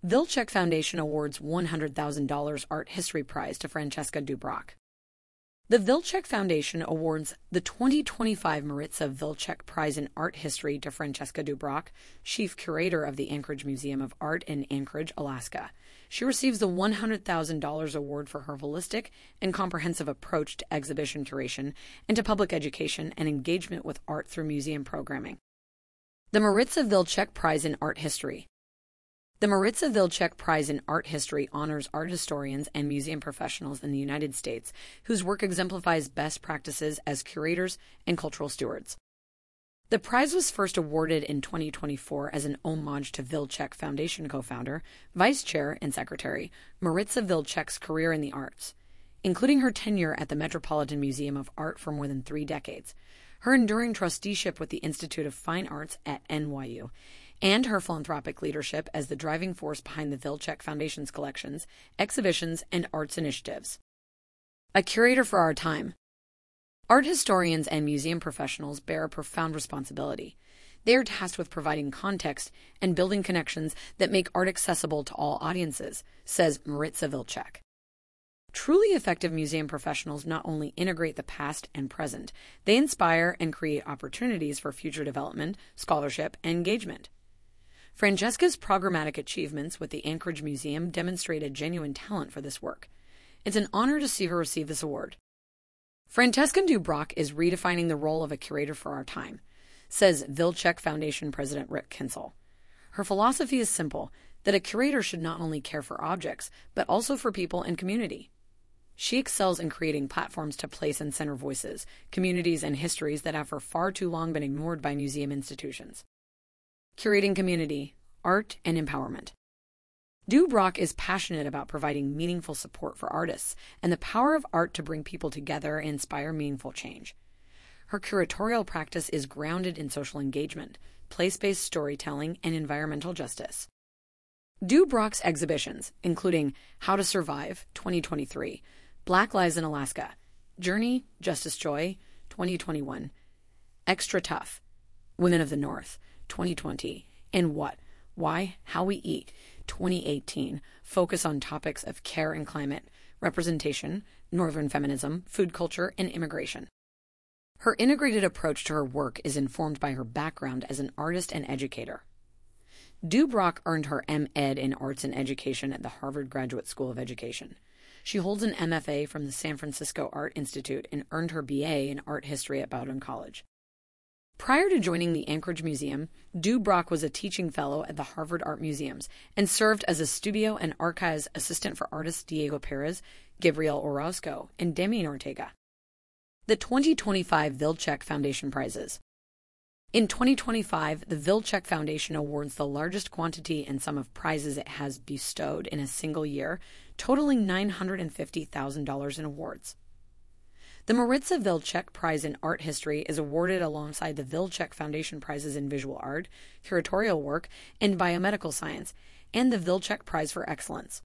Vilcek Foundation awards $100,000 Art History Prize to Francesca Dubrock. The Vilcek Foundation awards the 2025 Maritza Vilcek Prize in Art History to Francesca Dubrock, chief curator of the Anchorage Museum of Art in Anchorage, Alaska. She receives the $100,000 award for her holistic and comprehensive approach to exhibition curation and to public education and engagement with art through museum programming. The Maritza Vilcek Prize in Art History. The Maritza Vilcek Prize in Art History honors art historians and museum professionals in the United States whose work exemplifies best practices as curators and cultural stewards. The prize was first awarded in 2024 as an homage to Vilcek Foundation co-founder, vice chair, and secretary Maritza Vilcek's career in the arts, including her tenure at the Metropolitan Museum of Art for more than 3 decades, her enduring trusteeship with the Institute of Fine Arts at NYU, and her philanthropic leadership as the driving force behind the Vilcek Foundation's collections, exhibitions, and arts initiatives. A curator for our time. Art historians and museum professionals bear a profound responsibility. They are tasked with providing context and building connections that make art accessible to all audiences, says Maritza Vilcek. Truly effective museum professionals not only integrate the past and present, they inspire and create opportunities for future development, scholarship, and engagement. Francesca's programmatic achievements with the Anchorage Museum demonstrate a genuine talent for this work. It's an honor to see her receive this award. Francesca Dubrock is redefining the role of a curator for our time, says Vilcek Foundation President Rick Kinsel. Her philosophy is simple, that a curator should not only care for objects, but also for people and community. She excels in creating platforms to place and center voices, communities, and histories that have for far too long been ignored by museum institutions. Curating community, art, and empowerment. Dubrock is passionate about providing meaningful support for artists and the power of art to bring people together and inspire meaningful change. Her curatorial practice is grounded in social engagement, place-based storytelling, and environmental justice. Dubrock's exhibitions, including How to Survive, 2023, Black Lives in Alaska, Journey, Justice Joy, 2021, Extra Tough, Women of the North, 2020, and What, Why, How We Eat, 2018, focus on topics of care and climate, representation, northern feminism, food culture, and immigration. Her integrated approach to her work is informed by her background as an artist and educator. Dubrock earned her M.Ed in Arts and Education at the Harvard Graduate School of Education. She holds an MFA from the San Francisco Art Institute and earned her B.A. in Art History at Bowdoin College. Prior to joining the Anchorage Museum, Dubrock was a teaching fellow at the Harvard Art Museums and served as a studio and archives assistant for artists Diego Perez, Gabriel Orozco, and Demi Ortega. The 2025 Vilcek Foundation Prizes. In 2025, the Vilcek Foundation awards the largest quantity and sum of prizes it has bestowed in a single year, totaling $950,000 in awards. The Maritza Vilcek Prize in Art History is awarded alongside the Vilcek Foundation Prizes in Visual Art, Curatorial Work, and Biomedical Science, and the Vilcek Prize for Excellence.